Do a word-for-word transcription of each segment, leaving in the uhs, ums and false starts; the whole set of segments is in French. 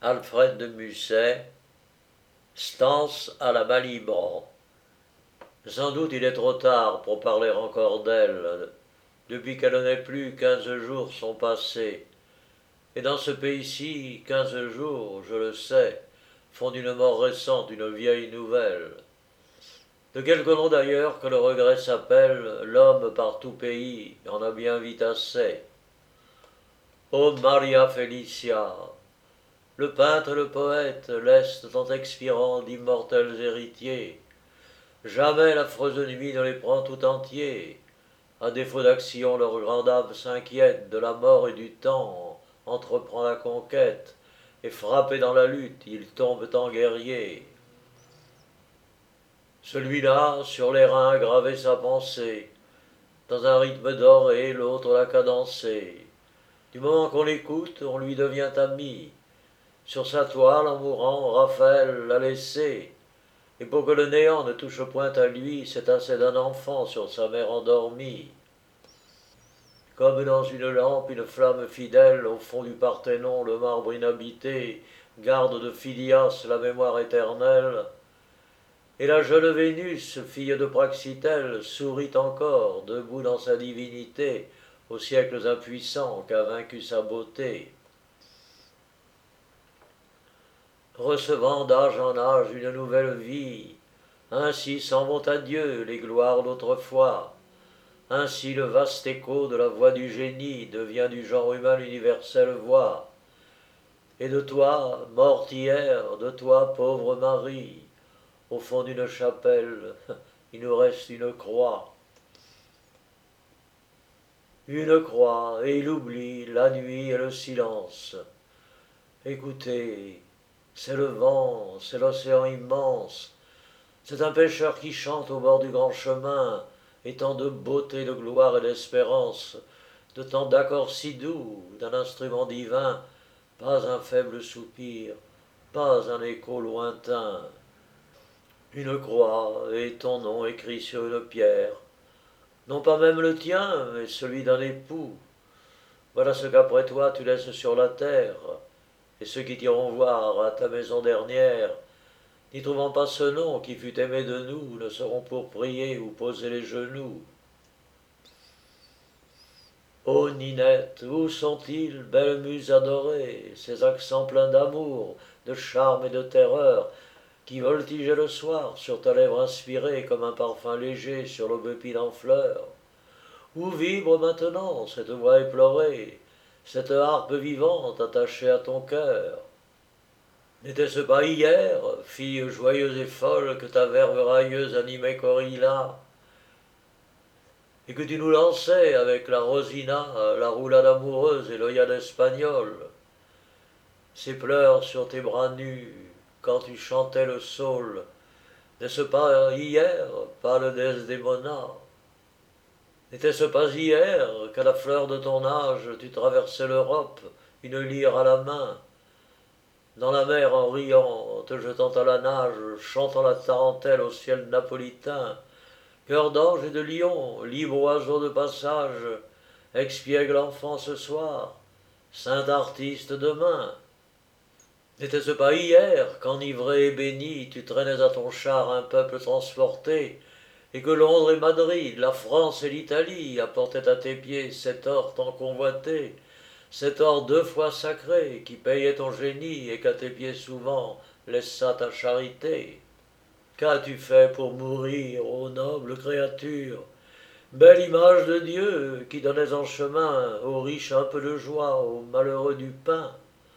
Alfred de Musset, Stances à la Malibran. Sans doute il est trop tard pour parler encore d'elle, depuis qu'elle n'est plus quinze jours sont passés. Et dans ce pays-ci, quinze jours, je le sais, font d'une mort récente une vieille nouvelle. De quelque nom d'ailleurs que le regret s'appelle, l'homme par tout pays en a bien vite assez. Ô Maria Felicia, le peintre et le poète laissent en expirant d'immortels héritiers. Jamais l'affreuse nuit ne les prend tout entiers. À défaut d'action, leur grande âme s'inquiète de la mort et du temps, entreprend la conquête, et frappés dans la lutte, ils tombent en guerriers. Celui-là, sur les reins, a gravé sa pensée. Dans un rythme doré, l'autre l'a cadencé. Du moment qu'on l'écoute, on lui devient ami. Sur sa toile, en mourant, Raphaël l'a laissé. Et pour que le néant ne touche point à lui, c'est assez d'un enfant sur sa mère endormie. Comme dans une lampe, une flamme fidèle, au fond du Parthénon, le marbre inhabité, garde de Phidias la mémoire éternelle. Et la jeune Vénus, fille de Praxitèle, sourit encore, debout dans sa divinité, aux siècles impuissants qu'a vaincu sa beauté. Recevant d'âge en âge une nouvelle vie, ainsi s'en vont à Dieu les gloires d'autrefois. Ainsi le vaste écho de la voix du génie devient du genre humain l'universelle voix. Et de toi, morte hier, de toi, pauvre Marie, au fond d'une chapelle, il nous reste une croix. Une croix, et l'oubli, la nuit et le silence. Écoutez, c'est le vent, c'est l'océan immense, c'est un pêcheur qui chante au bord du grand chemin, et tant de beauté, de gloire et d'espérance, de tant d'accords si doux, d'un instrument divin, pas un faible soupir, pas un écho lointain. Une croix et ton nom écrit sur une pierre, non pas même le tien, mais celui d'un époux. Voilà ce qu'après toi tu laisses sur la terre, et ceux qui t'iront voir à ta maison dernière, n'y trouvant pas ce nom qui fut aimé de nous, ne seront pour prier ou poser les genoux. Ô Ninette, où sont-ils, belle muse adorée, ces accents pleins d'amour, de charme et de terreur, qui voltigeaient le soir sur ta lèvre inspirée comme un parfum léger sur l'aubépine en fleurs? Où vibre maintenant cette voix éplorée, cette harpe vivante attachée à ton cœur? N'était-ce pas hier, fille joyeuse et folle, que ta verve railleuse animait Corilla, et que tu nous lançais avec la Rosina, la roulade amoureuse et l'œillade espagnole? Ces pleurs sur tes bras nus, quand tu chantais le saule, n'est-ce pas hier, pâle Desdémona? N'était-ce pas hier qu'à la fleur de ton âge tu traversais l'Europe, une lyre à la main, dans la mer en riant, te jetant à la nage, chantant la tarentelle au ciel napolitain, cœur d'ange et de lion, libre oiseau de passage, expiègle enfant ce soir, saint artiste demain? N'était-ce pas hier qu'enivré et béni tu traînais à ton char un peuple transporté, et que Londres et Madrid, la France et l'Italie apportaient à tes pieds cet or tant convoité, cet or deux fois sacré qui payait ton génie et qu'à tes pieds souvent laissa ta charité? Qu'as-tu fait pour mourir, ô noble créature, belle image de Dieu qui donnais en chemin aux riches un peu de joie, aux malheureux du pain?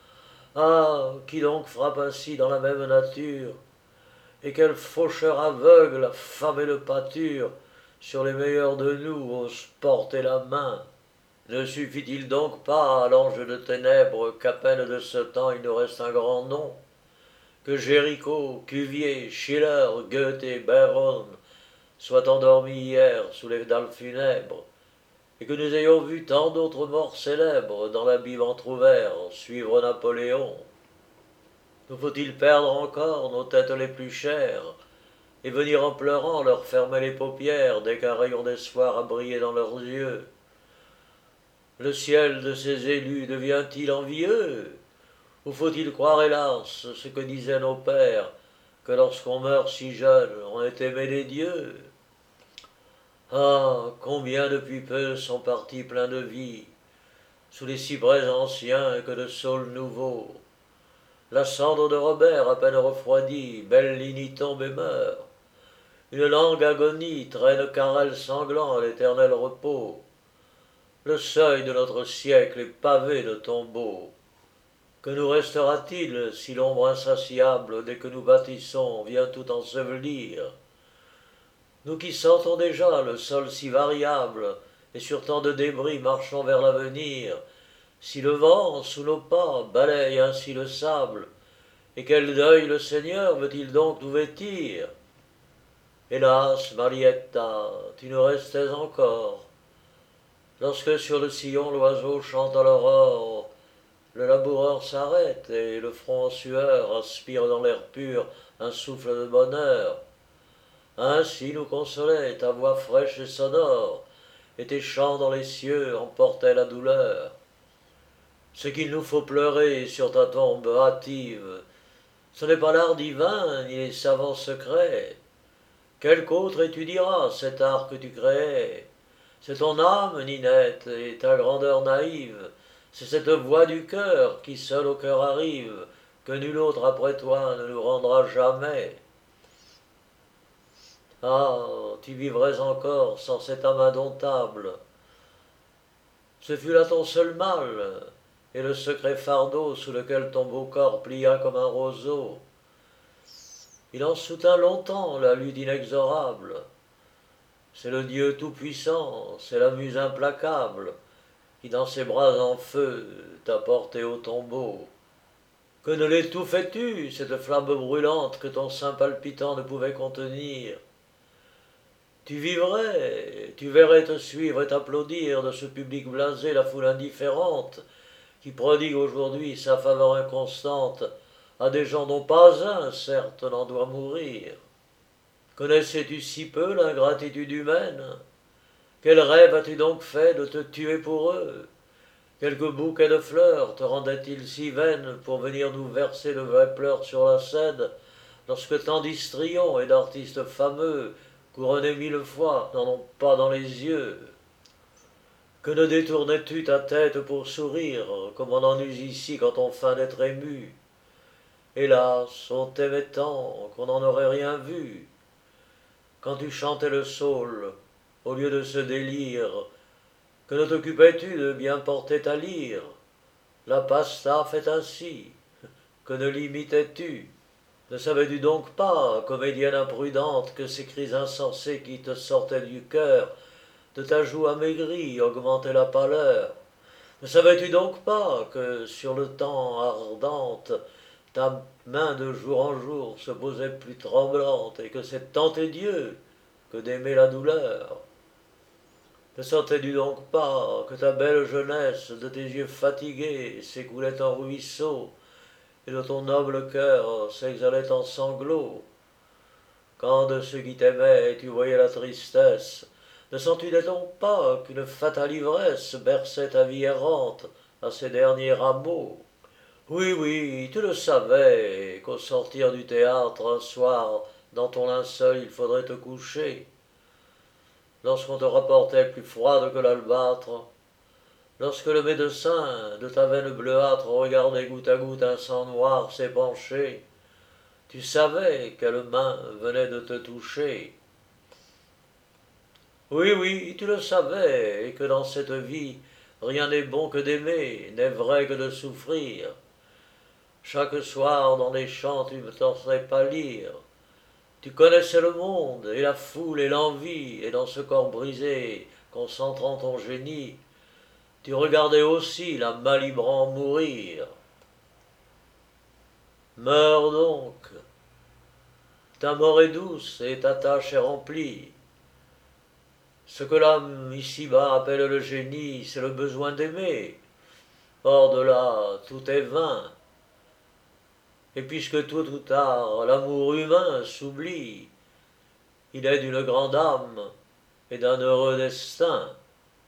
Ah, qui donc frappe ainsi dans la même nature, et quel faucheur aveugle, affamé de pâture, sur les meilleurs de nous ose porter la main? Ne suffit-il donc pas à l'ange de ténèbres qu'à peine de ce temps il nous reste un grand nom, que Géricault, Cuvier, Schiller, Goethe, Byron soient endormis hier sous les dalles funèbres, et que nous ayons vu tant d'autres morts célèbres dans l'abîme entr'ouvert suivre Napoléon? Nous faut-il perdre encore nos têtes les plus chères, et venir en pleurant leur fermer les paupières dès qu'un rayon d'espoir a brillé dans leurs yeux? Le ciel de ces élus devient-il envieux, Ou faut-il croire, hélas, ce que disaient nos pères, que lorsqu'on meurt si jeune, on est aimé des dieux? Ah, combien depuis peu sont partis pleins de vie, sous les cyprès anciens que de saules nouveaux. La cendre de Robert à peine refroidie, belle ligne tombe et meurt. Une longue agonie traîne querelle sanglant à l'éternel repos. Le seuil de notre siècle est pavé de tombeaux. Que nous restera-t-il si l'ombre insatiable, dès que nous bâtissons, vient tout ensevelir? Nous qui sentons déjà le sol si variable, et sur tant de débris marchons vers l'avenir, si le vent, sous nos pas, balaye ainsi le sable, et quel deuil le Seigneur veut-il donc nous vêtir? Hélas, Marietta, tu nous restais encore. Lorsque sur le sillon l'oiseau chante à l'aurore, le laboureur s'arrête et le front en sueur aspire dans l'air pur un souffle de bonheur. Ainsi nous consolait ta voix fraîche et sonore, et tes chants dans les cieux emportaient la douleur. Ce qu'il nous faut pleurer sur ta tombe hâtive, ce n'est pas l'art divin ni les savants secrets. Quelque autre étudiera cet art que tu créais? C'est ton âme, Ninette, et ta grandeur naïve. C'est cette voix du cœur qui seule au cœur arrive, que nul autre après toi ne nous rendra jamais. Ah, tu vivrais encore sans cette âme indomptable. Ce fut là ton seul mal, et le secret fardeau sous lequel ton beau corps plia comme un roseau. Il en soutint longtemps la lutte inexorable. C'est le Dieu tout-puissant, c'est la muse implacable, qui dans ses bras en feu t'a porté au tombeau. Que ne l'étouffais-tu, cette flamme brûlante que ton sein palpitant ne pouvait contenir? Tu vivrais, tu verrais te suivre et t'applaudir de ce public blasé la foule indifférente, qui prodigue aujourd'hui sa faveur inconstante à des gens dont pas un, certes, n'en doit mourir. Connaissais-tu si peu l'ingratitude humaine? Quel rêve as-tu donc fait de te tuer pour eux? Quelques bouquets de fleurs te rendaient-ils si vaine pour venir nous verser de vrais pleurs sur la scène, lorsque tant d'histrions et d'artistes fameux, couronnés mille fois, n'en ont pas dans les yeux? Que ne détournais-tu ta tête pour sourire, comme on en use ici quand on feint d'être ému? Hélas, on t'aimait tant qu'on n'en aurait rien vu. Quand tu chantais le saule, au lieu de ce délire, que ne t'occupais-tu de bien porter ta lyre? La pasta fait ainsi, que ne l'imitais-tu? Ne savais-tu donc pas, comédienne imprudente, que ces cris insensés qui te sortaient du cœur, de ta joue amaigrie, augmentaient la pâleur? Ne savais-tu donc pas que, sur le temps ardente, ta main de jour en jour se posait plus tremblante, et que c'est tenter Dieu que d'aimer la douleur? Ne sentais-tu donc pas que ta belle jeunesse de tes yeux fatigués s'écoulait en ruisseau, et de ton noble cœur s'exhalait en sanglots? Quand de ceux qui t'aimaient tu voyais la tristesse, ne sentis donc pas qu'une fatale ivresse berçait ta vie errante à ses derniers rameaux? Oui, oui, tu le savais, qu'au sortir du théâtre un soir, dans ton linceul il faudrait te coucher. Lorsqu'on te rapportait plus froide que l'albâtre, lorsque le médecin de ta veine bleuâtre regardait goutte à goutte un sang noir s'épancher, tu savais quelle main venait de te toucher. Oui, oui, tu le savais, et que dans cette vie, rien n'est bon que d'aimer, n'est vrai que de souffrir. Chaque soir dans les champs tu me t'entendais pâlir. Tu connaissais le monde, et la foule, et l'envie, et dans ce corps brisé, concentrant ton génie, tu regardais aussi la Malibran mourir. Meurs donc. Ta mort est douce, et ta tâche est remplie. Ce que l'homme ici-bas appelle le génie, c'est le besoin d'aimer. Hors de là, tout est vain. Et puisque tôt ou tard l'amour humain s'oublie, il est d'une grande âme et d'un heureux destin.